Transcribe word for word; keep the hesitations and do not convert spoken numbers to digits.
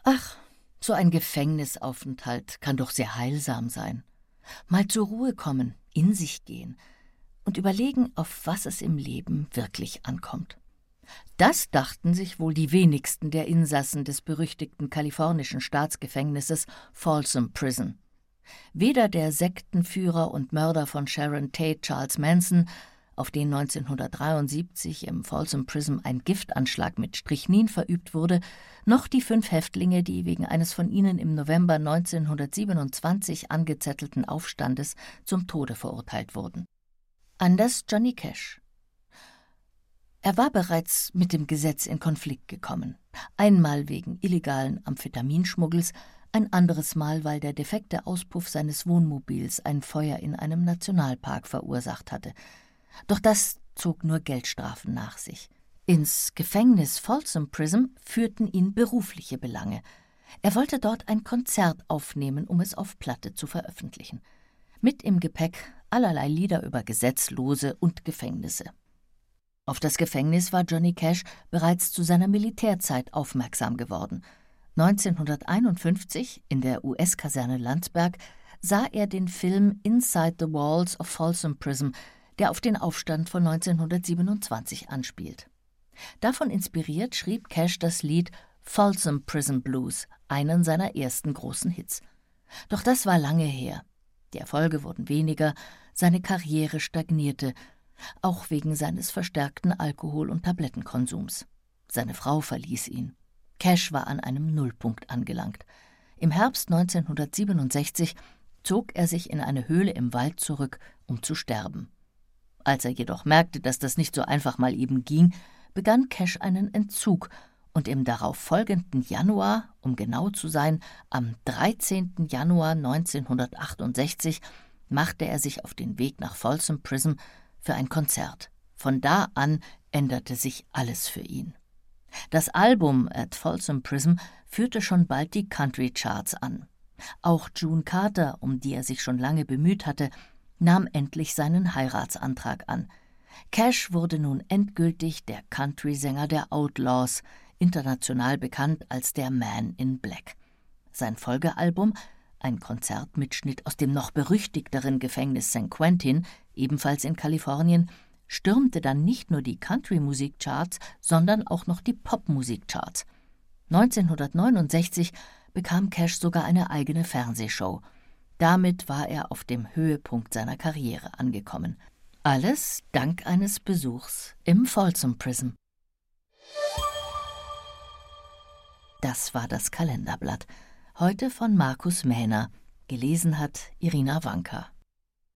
Ach, so ein Gefängnisaufenthalt kann doch sehr heilsam sein. Mal zur Ruhe kommen, in sich gehen und überlegen, auf was es im Leben wirklich ankommt. Das dachten sich wohl die wenigsten der Insassen des berüchtigten kalifornischen Staatsgefängnisses Folsom Prison. Weder der Sektenführer und Mörder von Sharon Tate, Charles Manson, auf den neunzehnhundertdreiundsiebzig im Folsom Prison ein Giftanschlag mit Strychnin verübt wurde, noch die fünf Häftlinge, die wegen eines von ihnen im November neunzehnhundertsiebenundzwanzig angezettelten Aufstandes zum Tode verurteilt wurden. Anders Johnny Cash. Er war bereits mit dem Gesetz in Konflikt gekommen. Einmal wegen illegalen Amphetaminschmuggels, ein anderes Mal, weil der defekte Auspuff seines Wohnmobils ein Feuer in einem Nationalpark verursacht hatte. Doch das zog nur Geldstrafen nach sich. Ins Gefängnis Folsom Prison führten ihn berufliche Belange. Er wollte dort ein Konzert aufnehmen, um es auf Platte zu veröffentlichen. Mit im Gepäck allerlei Lieder über Gesetzlose und Gefängnisse. Auf das Gefängnis war Johnny Cash bereits zu seiner Militärzeit aufmerksam geworden. neunzehnhunderteinundfünfzig, in der U S-Kaserne Landsberg, sah er den Film Inside the Walls of Folsom Prison, der auf den Aufstand von neunzehnhundertsiebenundzwanzig anspielt. Davon inspiriert schrieb Cash das Lied Folsom Prison Blues, einen seiner ersten großen Hits. Doch das war lange her. Die Erfolge wurden weniger, seine Karriere stagnierte, auch wegen seines verstärkten Alkohol- und Tablettenkonsums. Seine Frau verließ ihn. Cash war an einem Nullpunkt angelangt. Im Herbst neunzehnhundertsiebenundsechzig zog er sich in eine Höhle im Wald zurück, um zu sterben. Als er jedoch merkte, dass das nicht so einfach mal eben ging, begann Cash einen Entzug und im darauf folgenden Januar, um genau zu sein, am dreizehnten Januar neunzehnhundertachtundsechzig, machte er sich auf den Weg nach Folsom Prison für ein Konzert. Von da an änderte sich alles für ihn. Das Album At Folsom Prison führte schon bald die Country-Charts an. Auch June Carter, um die er sich schon lange bemüht hatte, nahm endlich seinen Heiratsantrag an. Cash wurde nun endgültig der Country-Sänger der Outlaws, international bekannt als der Man in Black. Sein Folgealbum, ein Konzertmitschnitt aus dem noch berüchtigteren Gefängnis San Quentin, ebenfalls in Kalifornien, stürmte dann nicht nur die Country-Musikcharts, sondern auch noch die Popmusikcharts. neunzehnhundertneunundsechzig bekam Cash sogar eine eigene Fernsehshow. Damit war er auf dem Höhepunkt seiner Karriere angekommen. Alles dank eines Besuchs im Folsom Prison. Das war das Kalenderblatt. Heute von Markus Mähner. Gelesen hat Irina Wanka.